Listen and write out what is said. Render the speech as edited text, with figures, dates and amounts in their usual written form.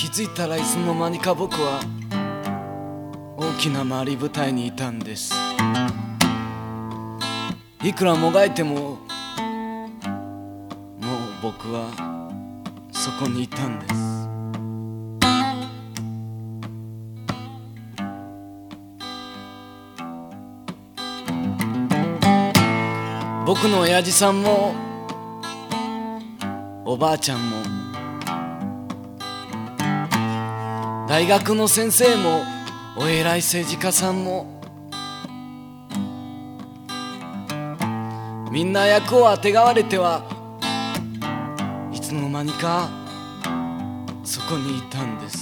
気づいたらいつの間にか僕は大きな回り舞台にいたんです。いくらもがいてももう僕はそこにいたんです。僕の親父さんもおばあちゃんも大学の先生もお偉い政治家さんもみんな役をあてがわれてはいつの間にかそこにいたんです。